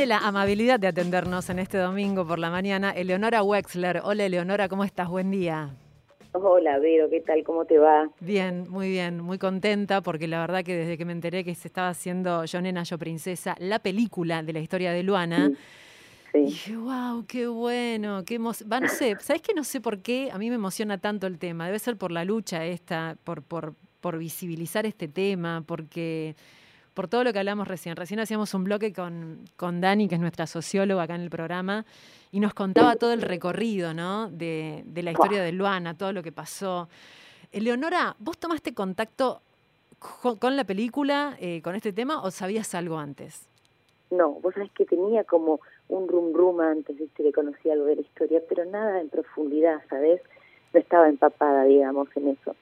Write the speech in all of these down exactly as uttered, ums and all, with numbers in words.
tiene la amabilidad de atendernos en este domingo por la mañana Eleonora Wexler. Hola Eleonora, ¿cómo estás? Buen día. Hola Vero, ¿qué tal? ¿Cómo te va? Bien, muy bien, muy contenta porque la verdad que desde que me enteré que se estaba haciendo Yo Nena, Yo Princesa, la película de la historia de Luana, Sí, sí. dije, wow, qué bueno, qué emoción. Va, no sé, ¿sabés que no sé por qué a mí me emociona tanto el tema? Debe ser por la lucha esta, por, por, por visibilizar este tema, porque por todo lo que hablamos recién. Recién hacíamos un bloque con, con Dani, que es nuestra socióloga acá en el programa, y nos contaba todo el recorrido, ¿no? de, de la historia de Luana, todo lo que pasó. Eleonora, ¿vos tomaste contacto con, con la película, eh, con este tema, o sabías algo antes? No, vos sabés que tenía como un rum rum antes, viste, que conocía algo de la historia, pero nada en profundidad, ¿sabés? No estaba empapada, digamos, en eso.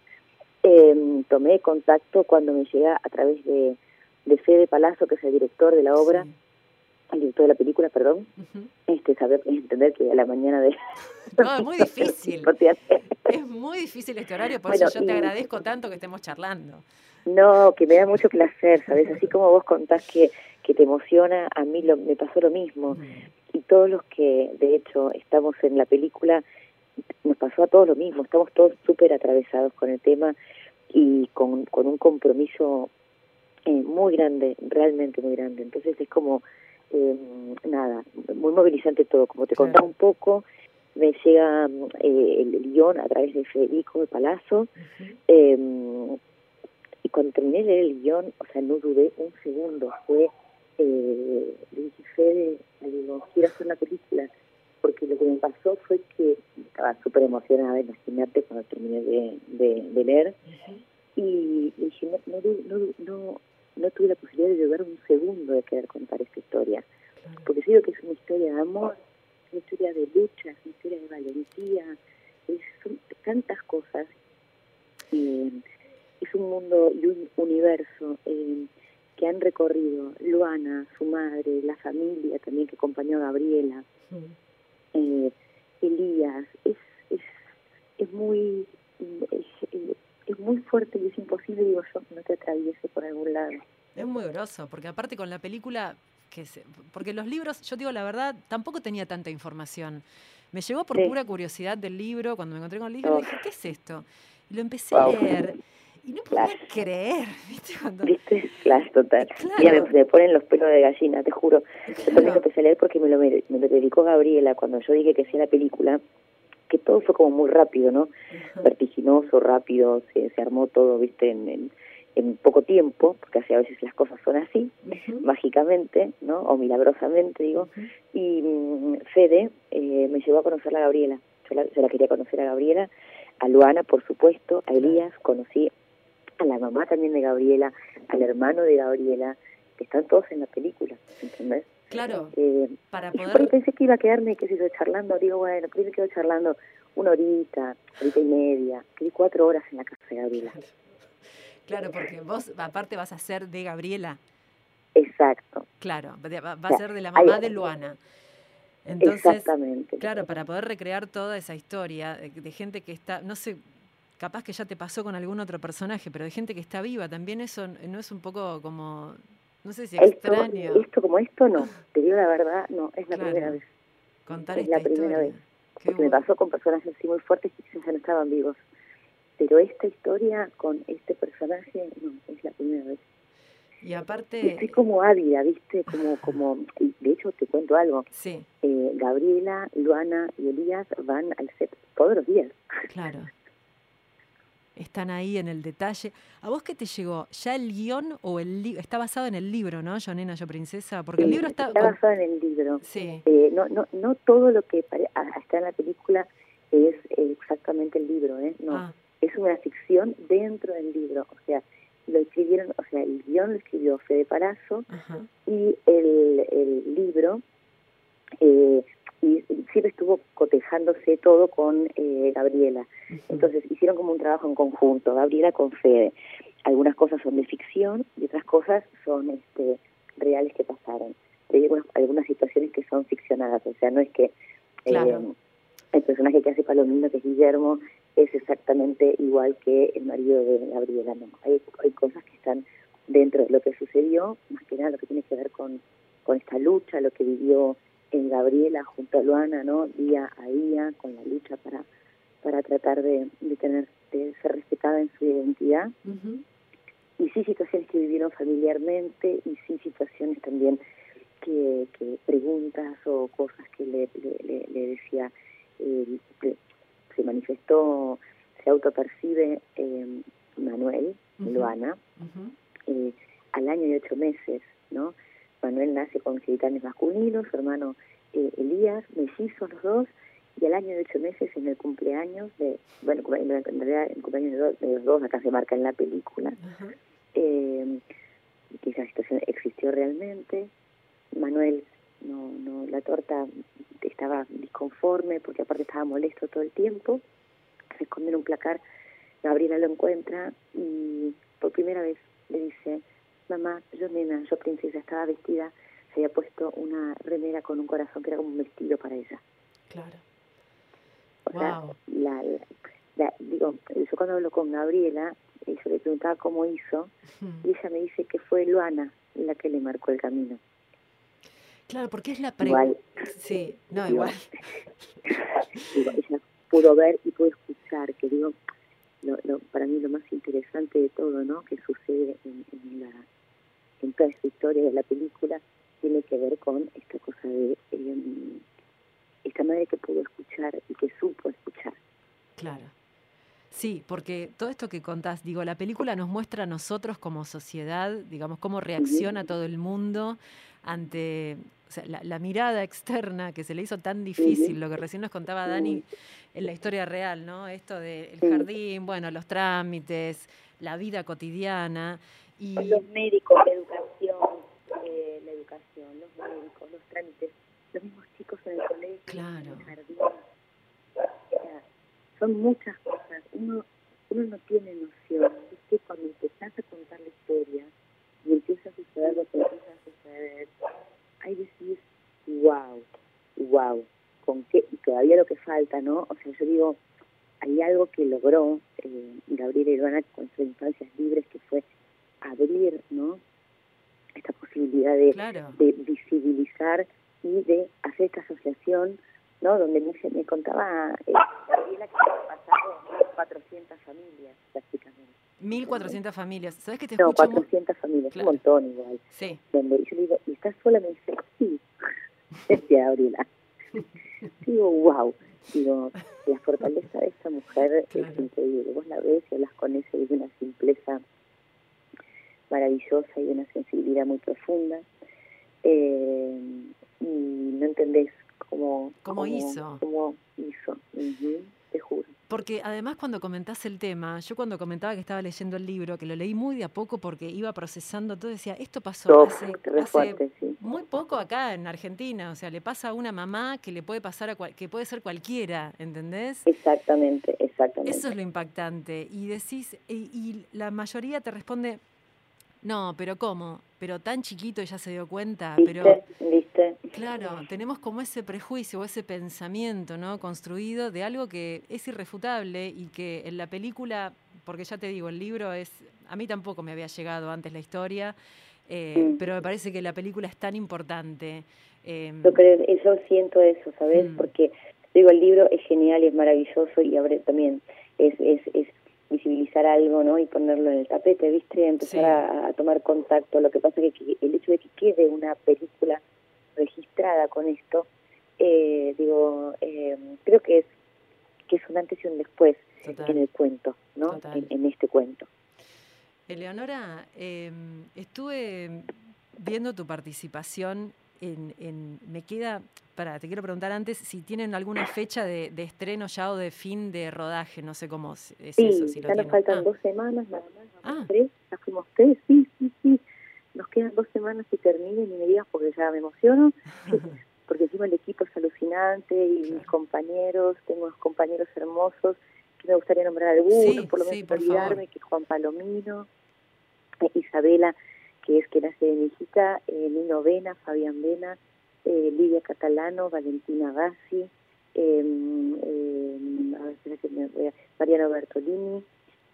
Eh, tomé contacto cuando me llega a través de, de Fede Palazzo, que es el director de la obra, sí. el director de la película, perdón, uh-huh. este saber entender que a la mañana de... No, es muy difícil. Es muy difícil este horario, por bueno, eso yo te y... agradezco tanto que estemos charlando. No, que me da mucho placer, ¿sabes? Así como vos contás que, que te emociona, a mí lo, me pasó lo mismo. Mm. Y todos los que, de hecho, estamos en la película, nos pasó a todos lo mismo. Estamos todos súper atravesados con el tema y con, con un compromiso eh, muy grande, realmente muy grande. Entonces es como, eh, nada, muy movilizante todo. Como te claro. contaba un poco, me llega eh, el, el guión a través de Federico de Palazzo. Uh-huh. eh, Y cuando terminé de leer el guión, o sea, no dudé un segundo. Fue, eh, le dije, Fede, le digo, quiero hacer una película. Porque lo que me pasó fue que estaba súper emocionada, imagínate, cuando terminé de, de, de leer. Uh-huh. Y le dije, no, no, no, no, no tuve la posibilidad de dudar un segundo de querer contar esta historia. Uh-huh. Porque yo digo que es una historia de amor, es una historia de lucha, es una historia de valentía, es, son tantas cosas. Y es un mundo y un universo eh, que han recorrido Luana, su madre, la familia también que acompañó a Gabriela, sí. eh, Elías, es, es, es muy es, es muy fuerte y es imposible, digo yo, que no te atraviese por algún lado. Es muy groso, porque aparte con la película, que se, porque los libros, yo digo la verdad, tampoco tenía tanta información. Me llegó por sí. pura curiosidad del libro, cuando me encontré con el libro, oh. dije, ¿qué es esto? Y lo empecé wow. a leer. Y no podía Flash. creer, ¿viste? Cuando... ¿Viste? Flash total. Claro. Mira, me, me ponen los pelos de gallina, te juro. Claro. Yo también empecé a leer porque me lo, me, me lo dedicó Gabriela cuando yo dije que hacía la película, que todo fue como muy rápido, ¿no? Uh-huh. Vertiginoso, rápido, se, se armó todo, ¿viste? En, en, en poco tiempo, porque así a veces las cosas son así, uh-huh. mágicamente, ¿no? O milagrosamente, digo. Uh-huh. Y um, Fede eh, me llevó a conocer a Gabriela. Yo la, yo la quería conocer a Gabriela, a Luana, por supuesto, a Elías, conocí a la mamá también de Gabriela, al hermano de Gabriela, que están todos en la película, ¿entendés? Claro, eh, para y poder... yo por ahí pensé que iba a quedarme, qué sé yo, charlando, digo, bueno, pero me quedo charlando una horita, horita y media, quedé cuatro horas en la casa de Gabriela. Claro. Claro, porque vos aparte vas a ser de Gabriela. Exacto. Claro, va, va a ser de la mamá Ay, de Luana. Entonces, exactamente. Claro, para poder recrear toda esa historia de, de gente que está, no sé, capaz que ya te pasó con algún otro personaje, pero de gente que está viva, también eso no es un poco como, no sé si extraño. Esto, esto como esto no, te digo la verdad, no, es la claro. primera vez. Contar es esta la primera historia. vez. Qué Porque bueno. me pasó con personajes así muy fuertes que quizás ya no estaban vivos. Pero esta historia con este personaje, no, es la primera vez. Y aparte... Y estoy como ávida, ¿viste? Como, como, y de hecho te cuento algo. Sí. Eh, Gabriela, Luana y Elías van al set todos los días. Claro. Están ahí en el detalle. ¿A vos qué te llegó? ¿Ya el guión o el libro? Está basado en el libro, ¿no? Yo Nena, Yo Princesa. Porque sí, el libro está... Está con... basado en el libro. Sí. Eh, no, no, no todo lo que pare... está en la película es exactamente el libro, ¿eh? No. Ah. Es una ficción dentro del libro. O sea, lo escribieron, o sea, el guión lo escribió Fede Palazzo. Ajá. Y el, el libro... Eh, y siempre estuvo cotejándose todo con eh, Gabriela. Uh-huh. Entonces hicieron como un trabajo en conjunto, Gabriela con Fede. Algunas cosas son de ficción y otras cosas son este, reales que pasaron. Hay algunas, algunas situaciones que son ficcionadas, o sea, no es que claro. eh, el personaje que hace Palomino, que es Guillermo, es exactamente igual que el marido de Gabriela, no. Hay, hay cosas que están dentro de lo que sucedió, más que nada lo que tiene que ver con con esta lucha, lo que vivió en Gabriela junto a Luana, ¿no? Día a día, con la lucha para, para tratar de, de tener, de ser respetada en su identidad. Uh-huh. Y sí situaciones que vivieron familiarmente, y sí situaciones también que, que preguntas o cosas que le, le, le, le decía, eh, que se manifestó, se autopercibe eh, Manuel, uh-huh. Luana, uh-huh. eh, al año y ocho meses, ¿no? Manuel nace con genitales masculinos, su hermano eh, Elías, mellizos los dos, y al año y ocho meses en el cumpleaños de, bueno, en realidad el cumpleaños de, dos, de los dos, acá se marca en la película, uh-huh. eh, que esa situación existió realmente. Manuel, no, no, la torta estaba disconforme porque aparte estaba molesto todo el tiempo, se esconde en un placar, Gabriela lo encuentra y por primera vez le dice: mamá, yo nena, yo princesa, estaba vestida, se había puesto una remera con un corazón que era como un vestido para ella. Claro. O wow. sea, la, la, la, digo, yo cuando hablo con Gabriela, yo le preguntaba cómo hizo, uh-huh. y ella me dice que fue Luana la que le marcó el camino. Claro, porque es la pregunta. Sí, no, digo, igual. Digo, ella pudo ver y pudo escuchar, que digo, lo, lo, para mí lo más interesante de todo, ¿no?, que sucede en, en, la, en toda esta historia de la película, tiene que ver con esta cosa de eh, esta madre que pudo escuchar y que supo escuchar. Claro. Sí, porque todo esto que contás, digo, la película nos muestra a nosotros como sociedad, digamos, cómo reacciona uh-huh. todo el mundo ante, o sea, la, la mirada externa que se le hizo tan difícil, uh-huh. lo que recién nos contaba Dani en la historia real, ¿no? Esto del uh-huh. jardín, bueno, los trámites, la vida cotidiana. Y los médicos, la educación, eh, la educación, los médicos, los trámites, los mismos chicos en el colegio, claro. en el jardín. O sea, son muchas cosas. Uno, uno no tiene noción. Es que cuando empezás a contar la historia y empieza a suceder lo que empieza a suceder, ahí decís, wow, wow, con qué, y todavía lo que falta, ¿no? O sea, yo digo, hay algo que logró eh, Gabriela y Luana con sus infancias libres, que fue abrir, ¿no?, esta posibilidad de, claro. de visibilizar y de hacer esta asociación, ¿no?, donde me, me contaba eh, Gabriela que pasaron mil cuatrocientas familias prácticamente. mil cuatrocientas familias. ¿Sabes que te no, escucho? No, cuatrocientas muy... familias, claro. Un montón igual. Sí. Donde yo le digo, ¿y estás sola? Me dice, sí. Decía Gabriela. Digo, wow. Digo, la fortaleza de esta mujer claro. es increíble. Vos la ves y hablas con ella y de una simpleza maravillosa y de una sensibilidad muy profunda. Eh, y no entendés cómo, ¿Cómo, cómo hizo. Cómo hizo, uh-huh, te juro. Porque además cuando comentás el tema, yo cuando comentaba que estaba leyendo el libro, que lo leí muy de a poco porque iba procesando todo, decía, esto pasó Top, hace, hace fuerte, sí. muy poco acá en Argentina, o sea, le pasa a una mamá que le puede pasar a cual, que puede ser cualquiera, ¿entendés? Exactamente, exactamente. Eso es lo impactante. Y decís, y, y la mayoría te responde, no, pero ¿cómo? Pero tan chiquito ya se dio cuenta, ¿Viste? pero ¿Viste? claro, tenemos como ese prejuicio o ese pensamiento, ¿no?, construido de algo que es irrefutable y que en la película, porque ya te digo, el libro es, a mí tampoco me había llegado antes la historia, eh, mm. pero me parece que la película es tan importante. Eh, yo creo, yo siento eso, ¿sabes? Mm. Porque digo, el libro es genial y es maravilloso y abre también es es es visibilizar algo, ¿no?, y ponerlo en el tapete, ¿viste? Empezar sí. a, a tomar contacto. Lo que pasa es que el hecho de que quede una película registrada con esto, eh, digo, eh, creo que es que es un antes y un después Total. en el cuento, ¿no? En, en este cuento. Eleonora, eh, estuve viendo tu participación en, en me queda, para, te quiero preguntar antes si tienen alguna fecha de, de estreno ya o de fin de rodaje, no sé cómo es sí, eso, si ya lo nos tienen. faltan ah. dos semanas nada más, ah. tres, ya fuimos tres, sí, sí, sí, nos quedan dos semanas que terminen y me digas porque ya me emociono, porque encima el equipo es alucinante y claro. mis compañeros, tengo unos compañeros hermosos que me gustaría nombrar algunos, sí, por lo menos sí, por olvidarme, favor. que es Juan Palomino, eh, Isabela, que es quien hace de mi hijita, eh, Nino Vena, Fabián Vena, eh, Lidia Catalano, Valentina Bassi, eh, eh, a ver, espera que me voy a, Mariano Bertolini,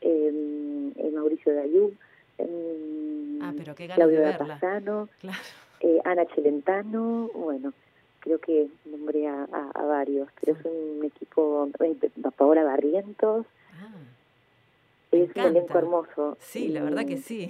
eh, eh, Mauricio Dayú, eh, ah, pero qué ganas Claudio de verla. Pasano, claro. Eh, Ana Celentano, bueno, creo que nombré a, a, a varios, pero Sí. es un equipo, eh, Paola Barrientos, Ah, me es un elenco encanta. hermoso. Sí, la verdad que Y, sí.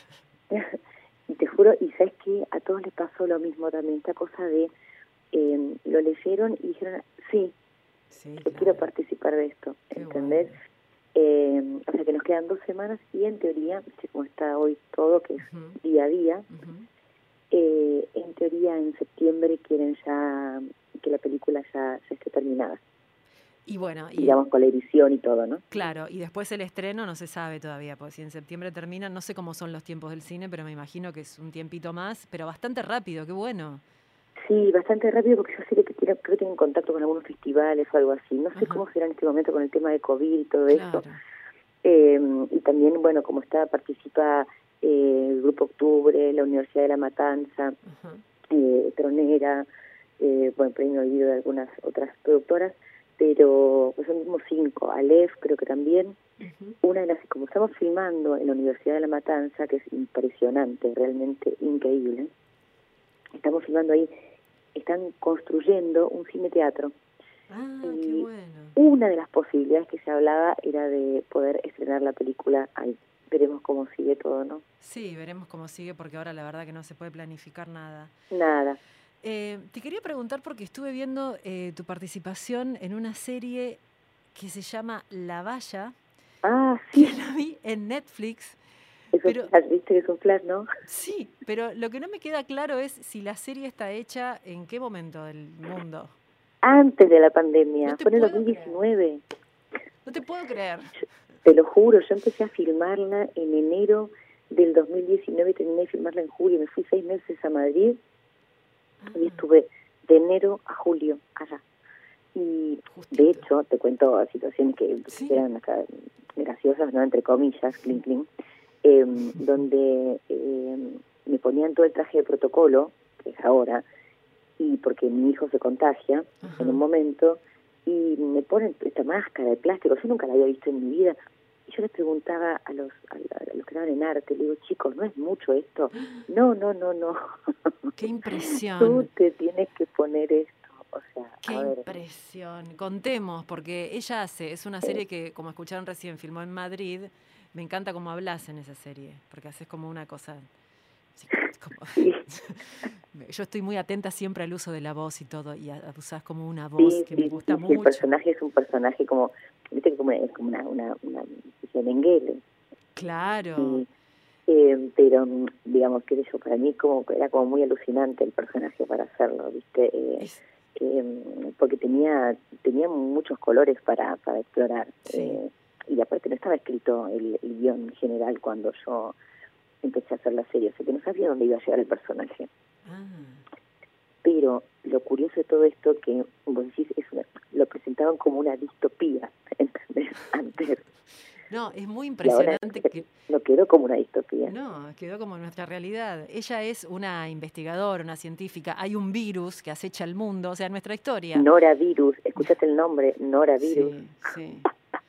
y te juro, y sabes que a todos les pasó lo mismo también, esta cosa de, eh, lo leyeron y dijeron, sí, Sí, yo quiero claro. participar de esto, Qué ¿entendés? bueno. Eh, o sea que nos quedan dos semanas y en teoría, viste cómo está hoy todo, que es Ujú, día a día, ujú. eh, en teoría en septiembre quieren ya que la película ya, ya esté terminada, Y bueno, y digamos con la edición y todo, ¿no? claro, y después el estreno no se sabe todavía, porque si en septiembre termina, no sé cómo son los tiempos del cine, pero me imagino que es un tiempito más, pero bastante rápido, qué bueno. Sí, bastante rápido porque yo sé que tiene, creo que tienen contacto con algunos festivales o algo así. No sé Ajá, cómo será en este momento con el tema de COVID y todo eso. claro. Eh, y también, bueno, como está, participa eh, el Grupo Octubre, la Universidad de La Matanza, Ajá. eh, Tronera, eh, bueno, por ahí me olvido de algunas otras productoras, pero pues son mismos cinco. Aleph creo que también. Ujú. Una de las, como estamos filmando en la Universidad de La Matanza, que es impresionante, realmente increíble, estamos filmando ahí, están construyendo un cine-teatro. Ah, qué Y bueno. una de las posibilidades que se hablaba era de poder estrenar la película ahí. Veremos cómo sigue todo, ¿no? Sí, veremos cómo sigue, porque ahora la verdad que no se puede planificar nada. Nada. Eh, te quería preguntar porque estuve viendo eh, tu participación en una serie que se llama La Valla, Ah, que sí, la vi en Netflix, es un pero flash, viste que es un flash, ¿no? sí, pero lo que no me queda claro es si la serie está hecha en qué momento del mundo. Antes de la No pandemia, te fue en el puedo creer. dos mil diecinueve. No te puedo creer. Yo- te lo juro, yo empecé a filmarla en enero del dos mil diecinueve y terminé de filmarla en julio. Me fui seis meses a Madrid y Ah, estuve de enero a julio allá. Y de justito. hecho, te cuento situaciones que Sí. eran acá graciosas, ¿no? Entre comillas, clink, clink, eh, donde eh, me ponían todo el traje de protocolo, que es ahora, y porque mi hijo se contagia Ajá. en un momento, y me ponen esta máscara de plástico, yo nunca la había visto en mi vida, y yo les preguntaba a los a, a los que estaban en arte, le digo, chicos, ¿no es mucho esto? No, no, no, no. Qué Tú impresión. te tienes que poner esto, o sea, Qué a ver, impresión. Contemos, porque ella hace, es una serie que, como escucharon recién, filmó en Madrid. Me encanta cómo hablas en esa serie, porque haces como una cosa. Sí, como- sí, Yo estoy muy atenta siempre al uso de la voz y todo, y a- usás como una voz sí, que me sí, gusta sí, sí, el mucho. personaje es un personaje como, viste que como, es como una, una, una especie de Mengele, Claro, y, eh, pero mm, digamos que eso para mí como era como muy alucinante el personaje para hacerlo, viste, eh, es, eh, porque tenía tenía muchos colores para, para explorar, sí. eh, y aparte no estaba escrito el, el guión general cuando yo empecé a hacer la serie, o sea que no sabía dónde iba a llegar el personaje. Ah. Pero lo curioso de todo esto que vos decís es una, lo presentaban como una distopía, ¿entendés? Antes, No, es muy y ahora impresionante que no quedó como una distopía. no, quedó como nuestra realidad. Ella es una investigadora, una científica. Hay un virus que acecha al mundo, o sea, nuestra historia. Noravirus, escuchaste el nombre, Noravirus. Sí, sí.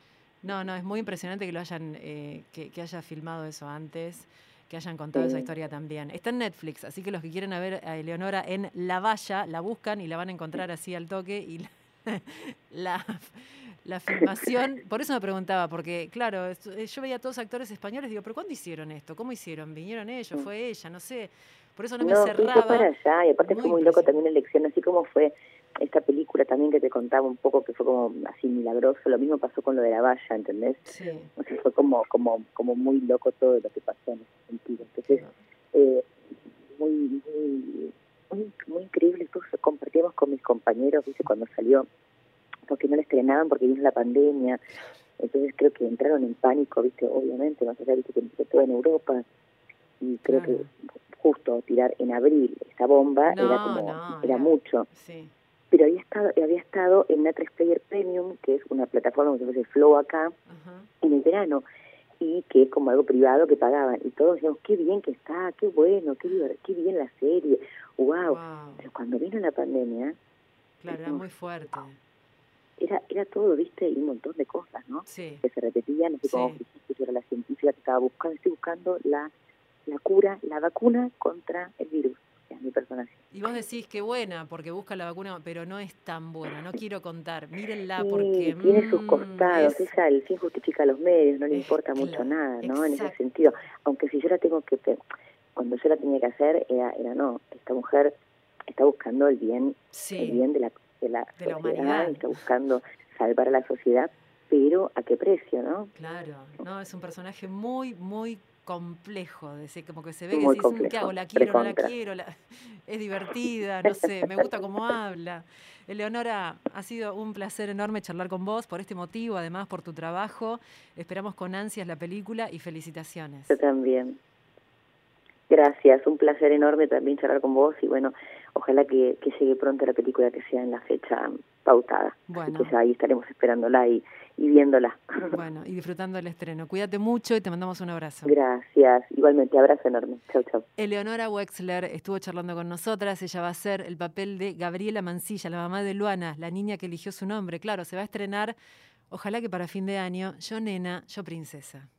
No, no, es muy impresionante que lo hayan, eh, que, que haya filmado eso antes, que hayan contado esa Sí. historia también. Está en Netflix, así que los que quieren ver a Eleonora en La Valla, la buscan y la van a encontrar así al toque. Y la, la, la filmación, por eso me preguntaba, porque claro, esto- eh, yo veía a todos actores españoles, digo, pero ¿cuándo hicieron esto? ¿Cómo hicieron? ¿Vinieron ellos? ¿Fue ella? No sé. Por eso no me No, sí, fue cerraba. para allá, y aparte Muy fue muy loco impresionante. también la elección, así como fue esta película también que te contaba un poco, que fue como así milagroso, lo mismo pasó con lo de la valla, ¿entendés? Sí, O sea, fue como como como muy loco todo lo que pasó en ese sentido. qué Entonces, va- eh, muy, muy, muy, muy increíble, esto compartíamos con mis compañeros, ¿viste? Cuando salió, porque no la estrenaban porque vino la pandemia, entonces creo que entraron en pánico, ¿viste? Obviamente, más allá, ¿viste? Que empezó todo en Europa, y creo que claro. justo tirar en abril esa bomba era No, como, no, era era. mucho. Sí. Pero había estado, había estado en A tres Player Premium, que es una plataforma como si fuese Flow acá, Ajá. en el verano, y que es como algo privado que pagaban. Y todos decíamos, qué bien que está, qué bueno, qué, diver- qué bien la serie, wow. Wow. Pero cuando vino la pandemia, Claro, era dijimos, muy fuerte. era, era todo, viste, y un montón de cosas, ¿no? Sí, Que se repetían, así como sí. dijiste, yo era la científica que estaba buscando, estoy buscando la, la cura, la vacuna contra el virus. O sea, me personaje. Y vos decís que buena, porque busca la vacuna, pero no es tan buena, no quiero contar. Mírenla Sí, porque tiene sus mmm, costados, es, ella el fin justifica los medios, no le es importa mucho claro, nada, ¿no? En ese exacto, sentido, aunque si yo la tengo que, pe- cuando yo la tenía que hacer, era, era no, esta mujer está buscando el bien, el sí, bien de la, de la de la sociedad, humanidad. está buscando salvar a la sociedad, pero ¿a qué precio, no? Claro, no, es un personaje muy, muy complejo, decir, como que se ve que Muy decís, "Mm, ¿qué hago? complejo, ¿La quiero? ¿No la recontra. quiero? La-". Es divertida, no sé, me gusta cómo habla. Eleonora, ha sido un placer enorme charlar con vos por este motivo, además por tu trabajo. Esperamos con ansias la película y felicitaciones. Yo también. Gracias, un placer enorme también charlar con vos y bueno, ojalá que, que llegue pronto la película que sea en la fecha pautada. Así que Bueno, ya ahí estaremos esperándola y, y viéndola. bueno, y disfrutando del estreno. Cuídate mucho y te mandamos un abrazo. Gracias, igualmente, abrazo enorme. Chau, chau. Eleonora Wexler estuvo charlando con nosotras. Ella va a hacer el papel de Gabriela Mancilla, la mamá de Luana, la niña que eligió su nombre. Claro, se va a estrenar, ojalá que para fin de año, Yo Nena, Yo Princesa.